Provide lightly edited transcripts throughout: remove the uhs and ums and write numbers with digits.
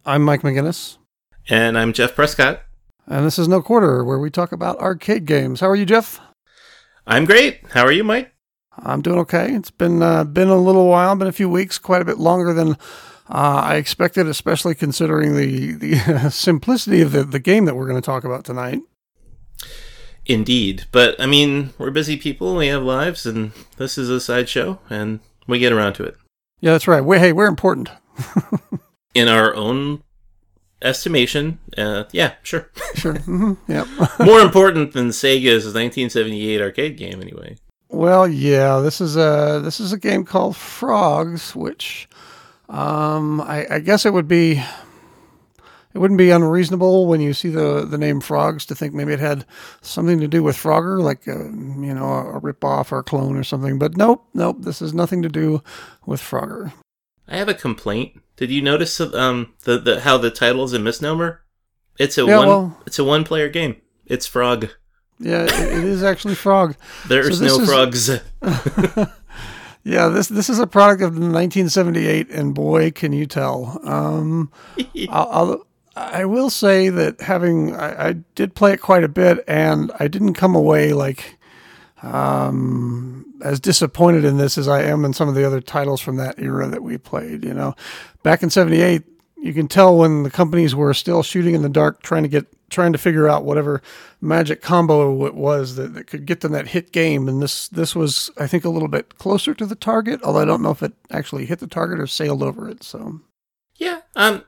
I'm Mike McGinnis. And I'm Jeff Prescott. And this is No Quarter, where we talk about arcade games. How are you, Jeff? I'm great. How are you, Mike? I'm doing okay. It's been a little while, been a few weeks, quite a bit longer than I expected, especially considering the simplicity of the game that we're going to talk about tonight. Indeed. But, I mean, we're busy people, we have lives, and this is a sideshow, and we get around to it. Yeah, that's right. We're important. In our own estimation, yeah, sure. Sure. Mm-hmm. Yep. More important than Sega's 1978 arcade game, anyway. Well, yeah, this is a game called Frogs, which I guess it wouldn't be unreasonable when you see the name Frogs to think maybe it had something to do with Frogger, like a ripoff or a clone or something. But nope, this has nothing to do with Frogger. I have a complaint. Did you notice how the title is a misnomer? It's a one-player game. It's Frog. Yeah, it is actually Frog. There's no frogs. Yeah, this is a product of 1978, and boy, can you tell. I will say that I did play it quite a bit, and I didn't come away as disappointed in this as I am in some of the other titles from that era that we played. You know, back in '78, you can tell when the companies were still shooting in the dark, trying to figure out whatever magic combo it was that could get them that hit game. And this was, I think, a little bit closer to the target, although I don't know if it actually hit the target or sailed over it. So, yeah,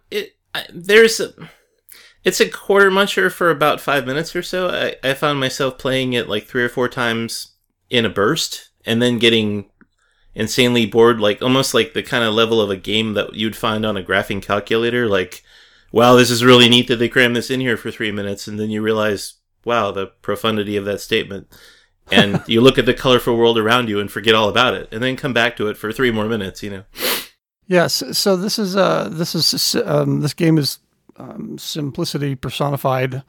it's a quarter muncher for about 5 minutes or so. I found myself playing it like 3 or 4 times in a burst, and then getting insanely bored, like almost like the kind of level of a game that you'd find on a graphing calculator. Like, wow, this is really neat that they crammed this in here for 3 minutes, and then you realize, wow, the profundity of that statement. And you look at the colorful world around you and forget all about it, and then come back to it for 3 more minutes. Yes. So this game is simplicity personified.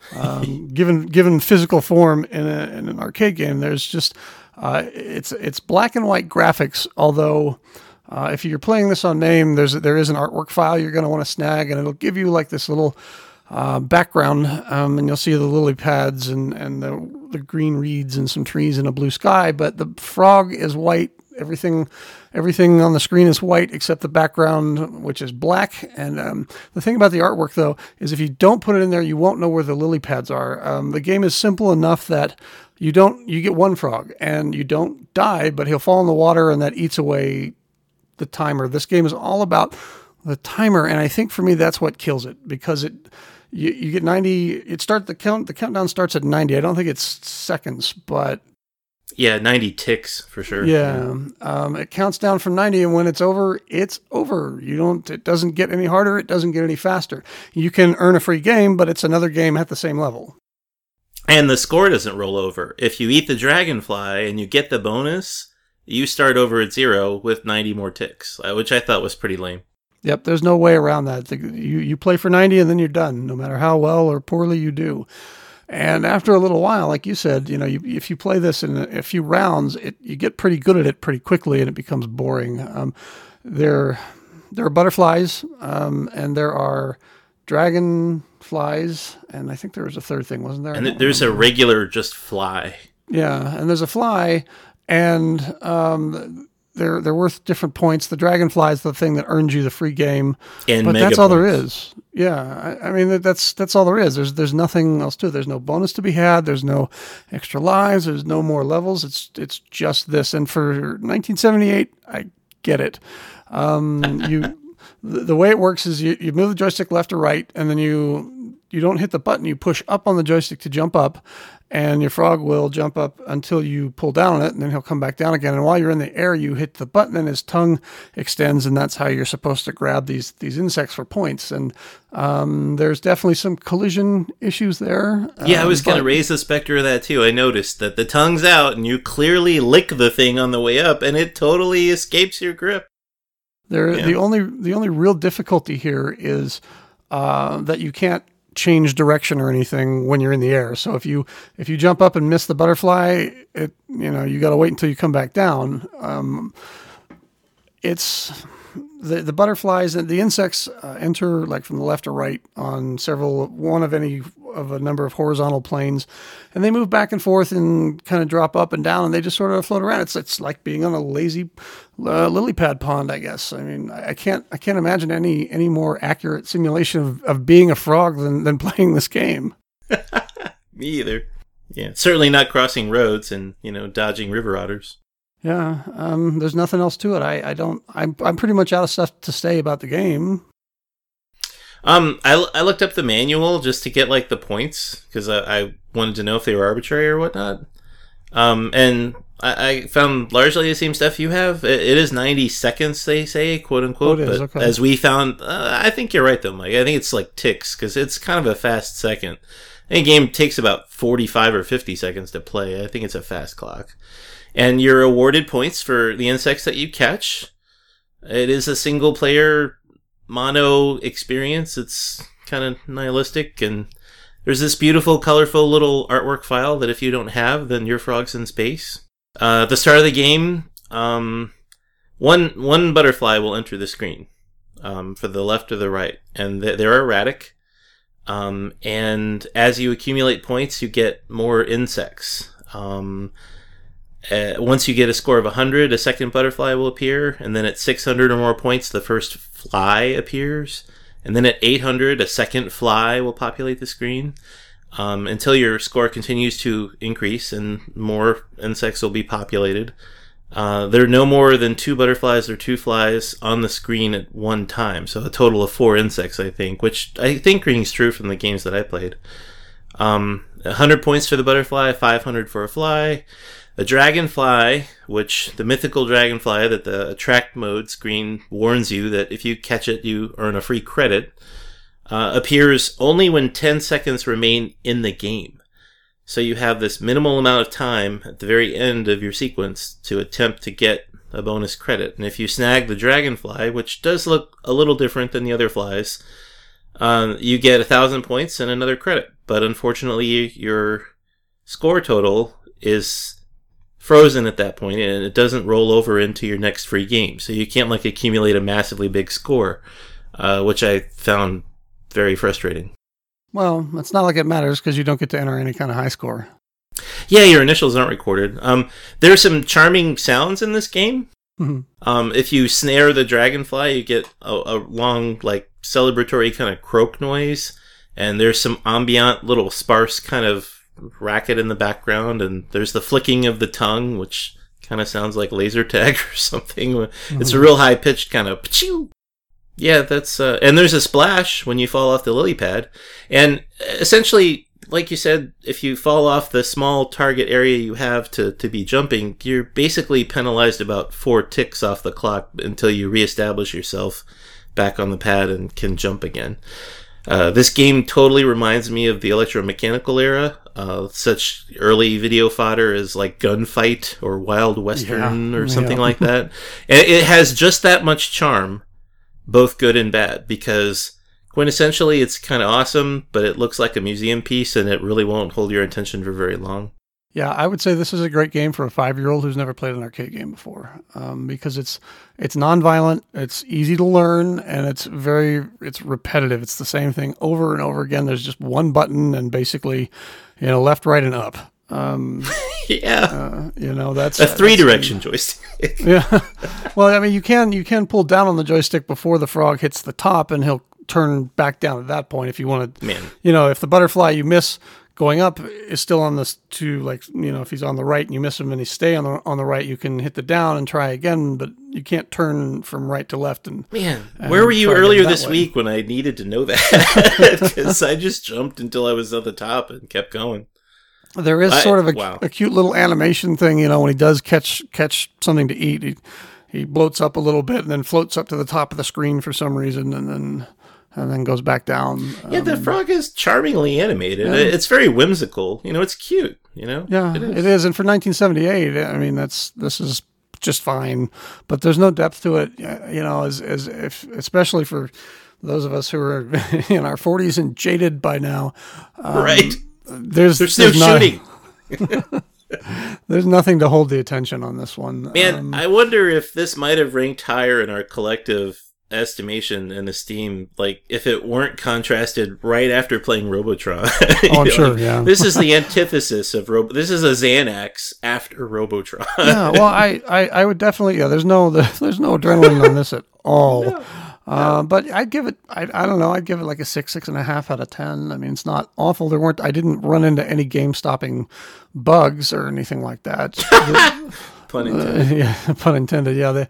Given physical form in an arcade game, there's just it's black and white graphics. Although if you're playing this on MAME, there is an artwork file you're going to want to snag, and it'll give you like this little background, and you'll see the lily pads and the green reeds and some trees and a blue sky. But the frog is white. Everything on the screen is white except the background, which is black. And the thing about the artwork, though, is if you don't put it in there, you won't know where the lily pads are. The game is simple enough that you get one frog and you don't die, but he'll fall in the water and that eats away the timer. This game is all about the timer, and I think for me that's what kills it, because you get 90. The countdown starts at 90. I don't think it's seconds, but yeah, 90 ticks for sure. Yeah. It counts down from 90, and when it's over, it's over. It doesn't get any harder. It doesn't get any faster. You can earn a free game, but it's another game at the same level. And the score doesn't roll over. If you eat the dragonfly and you get the bonus, you start over at 0 with 90 more ticks, which I thought was pretty lame. Yep, there's no way around that. You play for 90 and then you're done, no matter how well or poorly you do. And after a little while, like you said, if you play this in a few rounds, you get pretty good at it pretty quickly, and it becomes boring. There are butterflies, and there are dragonflies, and I think there was a third thing, wasn't there? And there's a regular just fly. Yeah, and there's a fly, and they're worth different points. The dragonfly is the thing that earns you the free game, and but mega that's all points. there is. Yeah, I mean that's all there is. There's nothing else to it. There's no bonus to be had. There's no extra lives. There's no more levels. It's just this. And for 1978, I get it. The way it works is you move the joystick left or right, and then you don't hit the button. You push up on the joystick to jump up, and your frog will jump up until you pull down on it, and then he'll come back down again. And while you're in the air, you hit the button, and his tongue extends, and that's how you're supposed to grab these insects for points. And there's definitely some collision issues there. Yeah, I was going to raise the specter of that too. I noticed that the tongue's out, and you clearly lick the thing on the way up, and it totally escapes your grip. The only real difficulty here is that you can't change direction or anything when you're in the air. So if you jump up and miss the butterfly, you got to wait until you come back down. It's the butterflies and the insects enter like from the left or right on one of a number of horizontal planes, and they move back and forth and kind of drop up and down, and they just sort of float around. It's like being on a lazy lily pad pond, I guess. I mean, I can't imagine any more accurate simulation of being a frog than playing this game. Me either. Yeah, certainly not crossing roads and dodging river otters. Yeah, there's nothing else to it. I'm pretty much out of stuff to say about the game. I looked up the manual just to get like the points because I wanted to know if they were arbitrary or whatnot. And I found largely the same stuff you have. It is 90 seconds, they say, quote unquote. It is, but okay. As we found, I think you're right though, Mike. I think it's like ticks because it's kind of a fast second. I think a game takes about 45 or 50 seconds to play. I think it's a fast clock. And you're awarded points for the insects that you catch. It is a single player mono experience. It's kind of nihilistic, and there's this beautiful, colorful little artwork file that if you don't have, then your frog's in space. At the start of the game, one butterfly will enter the screen for the left or the right, and they're erratic. And as you accumulate points, you get more insects. Once you get a score of 100, a second butterfly will appear, and then at 600 or more points, the first fly appears, and then at 800, a second fly will populate the screen, until your score continues to increase and more insects will be populated. There are no more than 2 butterflies or 2 flies on the screen at one time, so a total of 4 insects, I think, which I think rings true from the games that I played. 100 points for the butterfly, 500 for a fly. A dragonfly, which the mythical dragonfly that the attract mode screen warns you that if you catch it, you earn a free credit, appears only when 10 seconds remain in the game. So you have this minimal amount of time at the very end of your sequence to attempt to get a bonus credit. And if you snag the dragonfly, which does look a little different than the other flies, you get 1,000 points and another credit. But unfortunately, your score total is frozen at that point, and it doesn't roll over into your next free game. So you can't like accumulate a massively big score, which I found very frustrating. Well, it's not like it matters because you don't get to enter any kind of high score. Yeah, your initials aren't recorded. There are some charming sounds in this game. Mm-hmm. If you snare the dragonfly, you get a long, like, celebratory kind of croak noise, and there's some ambient, little sparse kind of racket in the background, and there's the flicking of the tongue, which kind of sounds like laser tag or something. Mm-hmm. It's a real high-pitched kind of pachoo. Yeah, that's and there's a splash when you fall off the lily pad, and essentially, like you said, if you fall off the small target area you have to be jumping, you're basically penalized about 4 ticks off the clock until you reestablish yourself back on the pad and can jump again. This game totally reminds me of the electromechanical era. Such early video fodder as like Gunfight or Wild Western or something like that. And it has just that much charm, both good and bad, because quintessentially it's kind of awesome, but it looks like a museum piece and it really won't hold your attention for very long. Yeah, I would say this is a great game for a 5-year-old who's never played an arcade game before, because it's non-violent, it's easy to learn, and it's repetitive. It's the same thing over and over again. There's just one button and basically, left, right, and up. Yeah, that's a 3-direction joystick. Yeah, well, I mean, you can pull down on the joystick before the frog hits the top, and he'll turn back down at that point if you want to. Man, if the butterfly you miss going up is still on this if he's on the right and you miss him and he stay on the right, you can hit the down and try again, but you can't turn from right to left. And where were you earlier this week when I needed to know that? Because I just jumped until I was at the top and kept going. There is sort of a cute little animation thing, when he does catch something to eat, he bloats up a little bit and then floats up to the top of the screen for some reason, and then goes back down. Yeah, the frog is charmingly animated. Yeah. It's very whimsical. It's cute. Yeah, it is. And for 1978, I mean, this is just fine. But there's no depth to it. Especially for those of us who are in our 40s and jaded by now. Right. There's no shooting. There's nothing to hold the attention on this one. Man, I wonder if this might have ranked higher in our collective estimation and esteem, like if it weren't contrasted right after playing Robotron. Oh, I'm sure. Yeah, this is the antithesis of This is a Xanax after Robotron. Yeah, well, I would definitely. Yeah, there's no adrenaline on this at all. No. But I'd give it. I don't know. I'd give it like a 6.5 out of 10. I mean, it's not awful. I didn't run into any game-stopping bugs or anything like that. Pun intended. Yeah, pun intended. Yeah,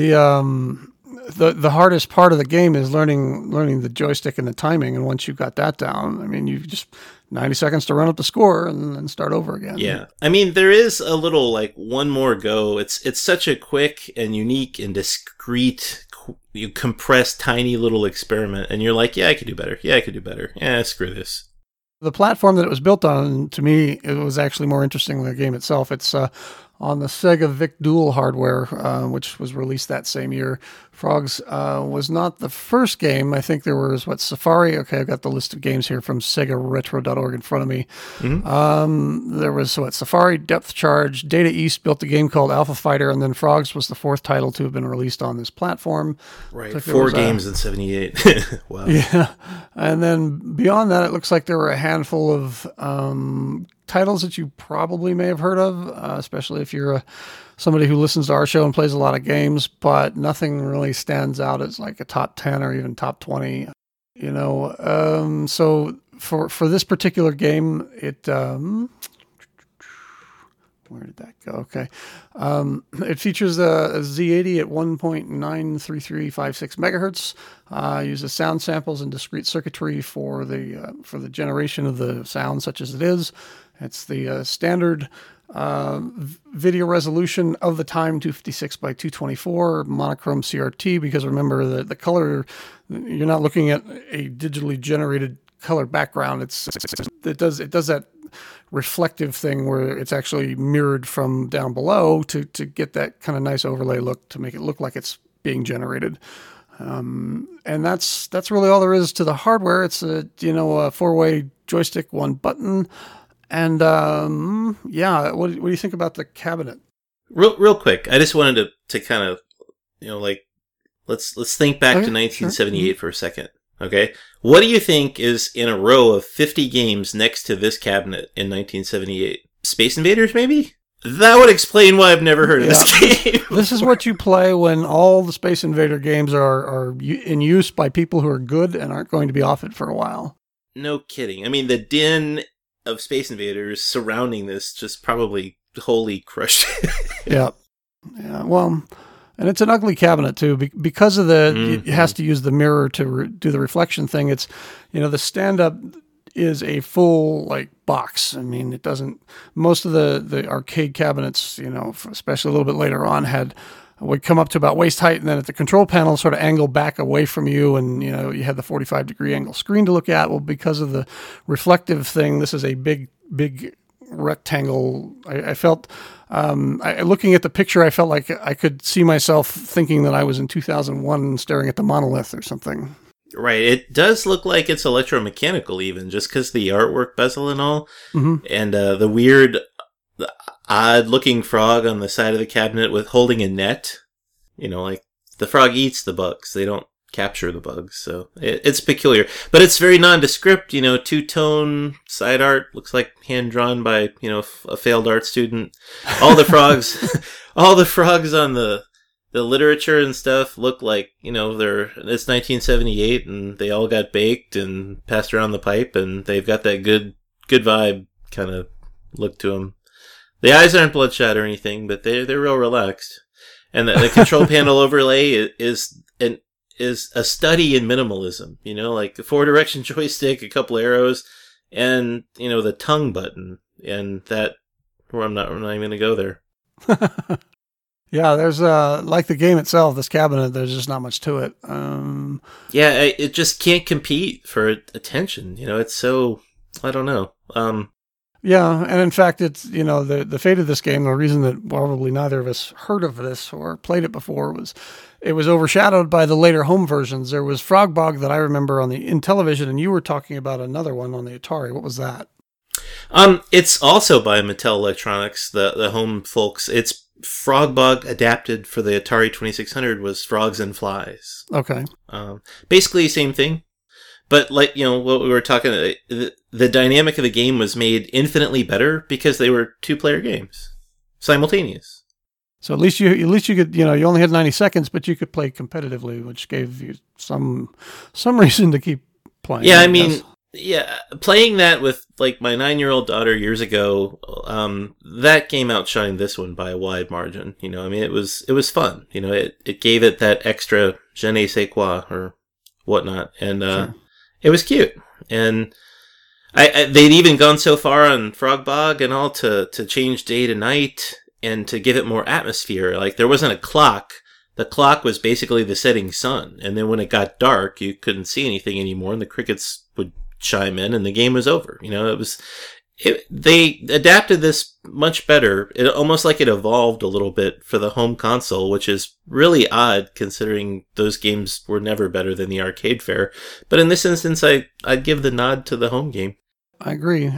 the hardest part of the game is learning the joystick and the timing. And once you've got that down, I mean, you just 90 seconds to run up the score and then start over again. Yeah, I mean, there is a little like one more go. It's such a quick and unique and discreet. You compress tiny little experiment and you're like, yeah, I could do better. Yeah, I could do better. Yeah, screw this. The platform that it was built on, to me, it was actually more interesting than the game itself. It's on the Sega Vic Dual hardware, which was released that same year. Frogs was not the first game. I think there was, Safari? Okay, I've got the list of games here from SegaRetro.org in front of me. Mm-hmm. There was, Safari, Depth Charge, Data East built a game called Alpha Fighter, and then Frogs was the fourth title to have been released on this platform. Right, 4 games in 78. Wow. Yeah, and then beyond that, it looks like there were a handful of titles that you probably may have heard of, especially if you're somebody who listens to our show and plays a lot of games, but nothing really stands out as like a top 10 or even top 20, so for this particular game, it, where did that go? Okay. It features a Z80 at 1.93356 megahertz. Uses sound samples and discrete circuitry for the generation of the sound, such as it is. It's the standard video resolution of the time, 256 by 224, monochrome CRT, because remember the color, you're not looking at a digitally generated color background. It does that reflective thing where it's actually mirrored from down below to get that kind of nice overlay look, to make it look like it's being generated. And that's really all there is to the hardware. It's a 4-way joystick, 1 button. And what do you think about the cabinet? Real quick, I just wanted to kind of, let's think back to 1978 sure. For a second. Okay, what do you think is in a row of 50 games next to this cabinet in 1978? Space Invaders, maybe? That would explain why I've never heard of this game. This is what you play when all the Space Invader games are in use by people who are good and aren't going to be off it for a while. No kidding. I mean, the din of Space Invaders surrounding this just probably wholly crushed it. Yeah. Well, and it's an ugly cabinet too, because of it has to use the mirror to do the reflection thing. It's, the stand-up is a full box. I mean, it doesn't. Most of the arcade cabinets, especially a little bit later on, would come up to about waist height, and then at the control panel sort of angle back away from you, and you had the 45-degree angle screen to look at. Well, because of the reflective thing, this is a big rectangle. I felt, looking at the picture, I felt like I could see myself thinking that I was in 2001 staring at the monolith or something. Right. It does look like it's electromechanical even, just because the artwork bezel and all. Mm-hmm. And the weird, odd-looking frog on the side of the cabinet with holding a net. The frog eats the bugs. They don't capture the bugs, so it's peculiar. But it's very nondescript, two-tone side art. Looks like hand-drawn by, a failed art student. All the frogs, all the frogs on the literature and stuff look like, it's 1978 and they all got baked and passed around the pipe and they've got that good vibe kind of look to them. The eyes aren't bloodshot or anything, but they're real relaxed. And the control panel overlay is a study in minimalism, like a 4-direction joystick, a couple arrows, and, the tongue button. And that, I'm not even going to go there. Yeah, there's like the game itself, this cabinet, there's just not much to it. It just can't compete for attention. It's so, I don't know. Yeah, and in fact, it's, the fate of this game, the reason that probably neither of us heard of this or played it before was it was overshadowed by the later home versions. There was Frogbog that I remember in television, and you were talking about another one on the Atari. What was that? It's also by Mattel Electronics, the home folks. It's Frogbug adapted for the Atari 2600 was Frogs and Flies. Okay. Basically same thing. But like, what we were talking, the dynamic of the game was made infinitely better because they were 2-player games. Simultaneous. So at least you could, you only had 90 seconds, but you could play competitively, which gave you some reason to keep playing. Yeah, I mean, playing that with like my 9-year-old daughter years ago, that game outshined this one by a wide margin. I mean, it was fun. It gave it that extra je ne sais quoi or whatnot, and Sure. It was cute. And they'd even gone so far on Frogbog and all to change day to night and to give it more atmosphere. Like there wasn't a clock. The clock was basically the setting sun. And then when it got dark, you couldn't see anything anymore and the crickets would chime in and the game was over. They adapted this much better. It almost like it evolved a little bit for the home console, which is really odd considering those games were never better than the arcade fare. But in this instance, I'd give the nod to the home game. I agree.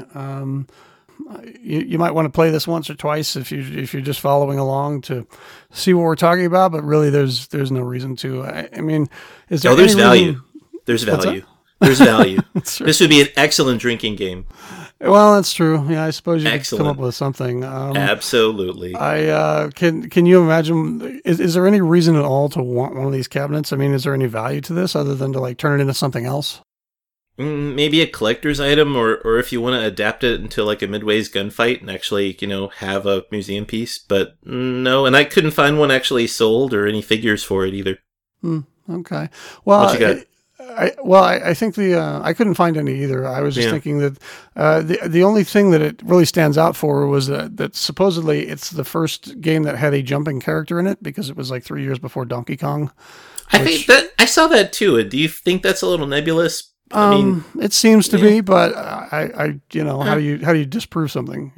You might want to play this once or twice if you're just following along to see what we're talking about. But really, there's no reason to. I mean, is there? There's any value. reason... There's value. There's value. Right. This would be an excellent drinking game. Well, that's true. Yeah, I suppose you Excellent. could come up with something. Absolutely. Can you imagine? Is there any reason at all to want one of these cabinets? I mean, is there any value to this other than to like turn it into something else? Maybe a collector's item, or if you want to adapt it into like a Midway's gunfight and actually, have a museum piece. But no, and I couldn't find one actually sold or any figures for it either. Okay. Well, what you got? I think I couldn't find any either. I was just thinking that the only thing that it really stands out for was that supposedly it's the first game that had a jumping character in it because it was like 3 years before Donkey Kong. I think that I saw that too. Do you think that's a little nebulous? I mean, it seems to be, but how do you disprove something?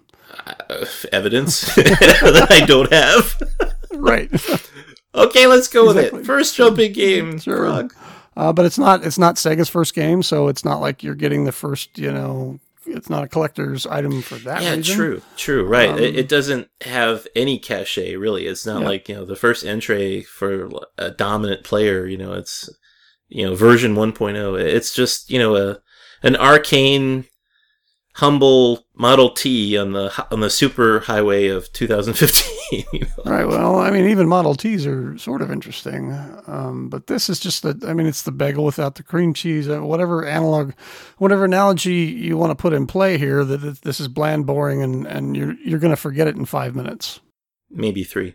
Evidence that I don't have. Right. Okay, let's go with it. First jumping game, sure. Frog. But it's not Sega's first game, so it's not like you're getting the first, it's not a collector's item for that reason. Yeah, true, right. It doesn't have any cachet, really. It's not like, the first entry for a dominant player, it's, version 1.0. It's just, an arcane, humble Model T on the super highway of 2015. Right. Well, I mean, even Model Ts are sort of interesting, but this is just it's the bagel without the cream cheese. Whatever analogy you want to put in play here, that this is bland, boring, and you're going to forget it in 5 minutes, maybe 3.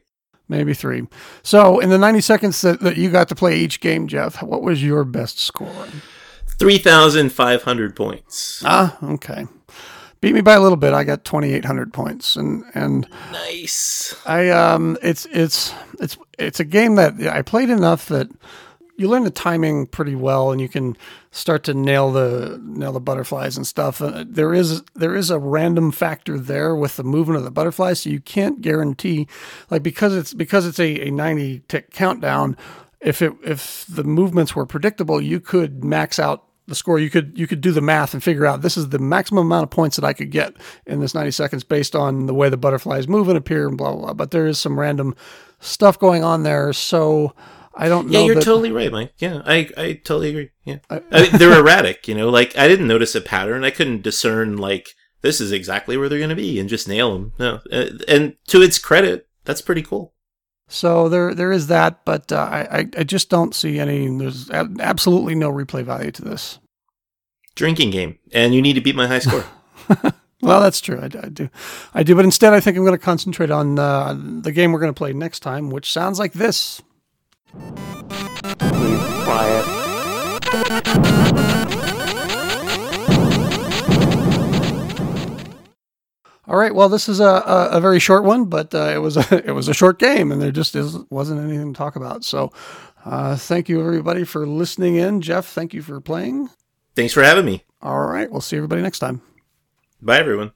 So, in the 90 seconds that you got to play each game, Jeff, what was your best score? 3,500 points. Okay. Beat me by a little bit. I got 2,800 points, and nice. It's a game that I played enough that you learn the timing pretty well, and you can start to nail the butterflies and stuff. There is a random factor there with the movement of the butterflies, so you can't guarantee, like because it's a 90 tick countdown. If the movements were predictable, you could max out the score. You could do the math and figure out this is the maximum amount of points that I could get in this 90 seconds based on the way the butterflies move and appear and blah, blah, blah. But there is some random stuff going on there. So I don't know. Yeah, you're totally right, Mike. Yeah, I totally agree. Yeah. I mean, they're erratic, like I didn't notice a pattern. I couldn't discern like this is exactly where they're going to be and just nail them. No. And to its credit, that's pretty cool. So there is that, but I just don't see any. There's absolutely no replay value to this. Drinking game, and you need to beat my high score. Well, that's true. I do, but instead, I think I'm going to concentrate on the game we're going to play next time, which sounds like this. Please quiet. All right. Well, this is a very short one, but it was a short game, and there just wasn't anything to talk about. So, thank you everybody for listening in. Jeff, thank you for playing. Thanks for having me. All right. We'll see everybody next time. Bye, everyone.